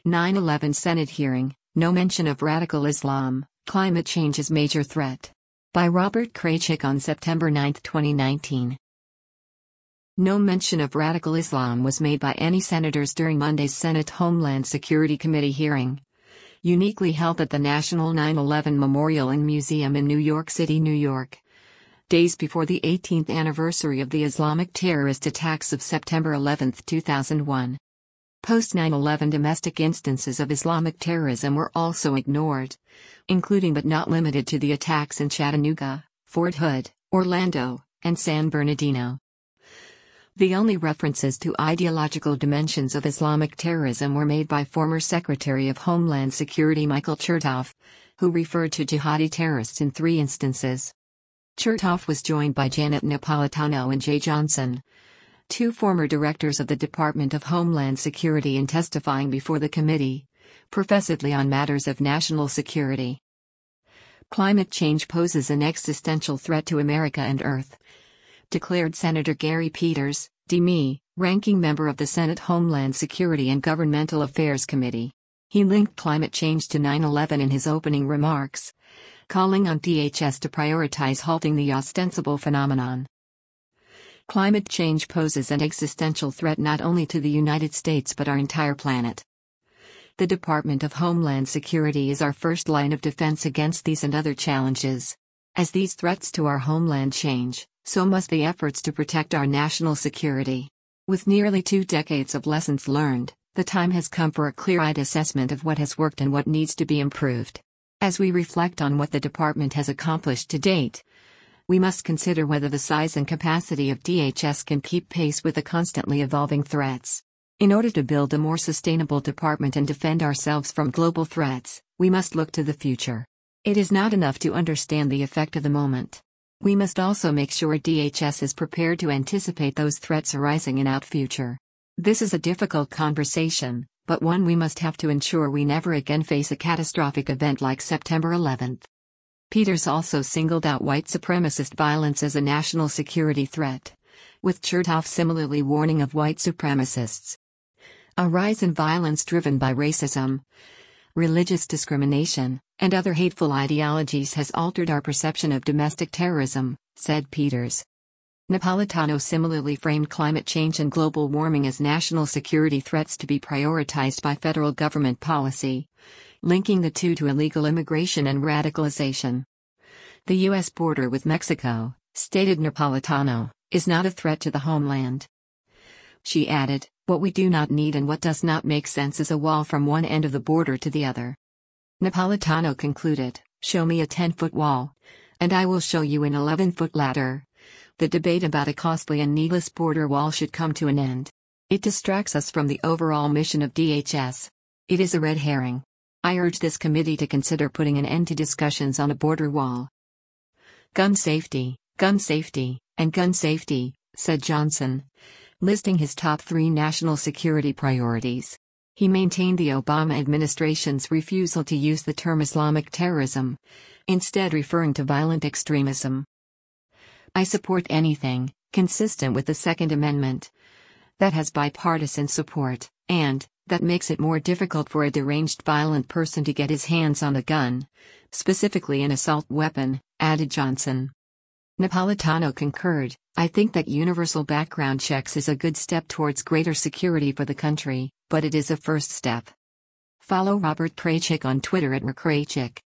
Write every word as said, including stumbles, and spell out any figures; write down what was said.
nine eleven Senate hearing, no mention of radical Islam, climate change is major threat. By Robert Kraychik on September ninth twenty nineteen. No mention of radical Islam was made by any senators during Monday's Senate Homeland Security Committee hearing, uniquely held at the National nine eleven Memorial and Museum in New York City, New York, days before the eighteenth anniversary of the Islamic terrorist attacks of September eleventh two thousand one. Post nine eleven domestic instances of Islamic terrorism were also ignored, including but not limited to the attacks in Chattanooga, Fort Hood, Orlando, and San Bernardino. The only references to ideological dimensions of Islamic terrorism were made by former Secretary of Homeland Security Michael Chertoff, who referred to jihadi terrorists in three instances. Chertoff was joined by Janet Napolitano and Jeh Johnson, two former directors of the Department of Homeland Security, in testifying before the committee, professedly on matters of national security. Climate change poses an existential threat to America and Earth, declared Senator Gary Peters, D M E, ranking member of the Senate Homeland Security and Governmental Affairs Committee. He linked climate change to nine eleven in his opening remarks, calling on D H S to prioritize halting the ostensible phenomenon. Climate change poses an existential threat not only to the United States but our entire planet. The Department of Homeland Security is our first line of defense against these and other challenges. As these threats to our homeland change, so must the efforts to protect our national security. With nearly two decades of lessons learned, the time has come for a clear-eyed assessment of what has worked and what needs to be improved. As we reflect on what the department has accomplished to date, we must consider whether the size and capacity of D H S can keep pace with the constantly evolving threats. In order to build a more sustainable department and defend ourselves from global threats, we must look to the future. It is not enough to understand the effect of the moment. We must also make sure D H S is prepared to anticipate those threats arising in out future. This is a difficult conversation, but one we must have to ensure we never again face a catastrophic event like September eleventh. Peters also singled out white supremacist violence as a national security threat, with Chertoff similarly warning of white supremacists. A rise in violence driven by racism, religious discrimination, and other hateful ideologies has altered our perception of domestic terrorism, said Peters. Napolitano similarly framed climate change and global warming as national security threats to be prioritized by federal government policy, linking the two to illegal immigration and radicalization. The U S border with Mexico, stated Napolitano, is not a threat to the homeland. She added, what we do not need and what does not make sense is a wall from one end of the border to the other. Napolitano concluded, show me a ten-foot wall, and I will show you an eleven-foot ladder. The debate about a costly and needless border wall should come to an end. It distracts us from the overall mission of D H S. It is a red herring. I urge this committee to consider putting an end to discussions on a border wall. Gun safety, gun safety, and gun safety, said Johnson, listing his top three national security priorities. He maintained the Obama administration's refusal to use the term Islamic terrorism, instead referring to violent extremism. I support anything, consistent with the Second Amendment, that has bipartisan support, and that makes it more difficult for a deranged violent person to get his hands on a gun, specifically an assault weapon, added Johnson. Napolitano concurred, I think that universal background checks is a good step towards greater security for the country, but it is a first step. Follow Robert Kraychik on Twitter at r kraychik.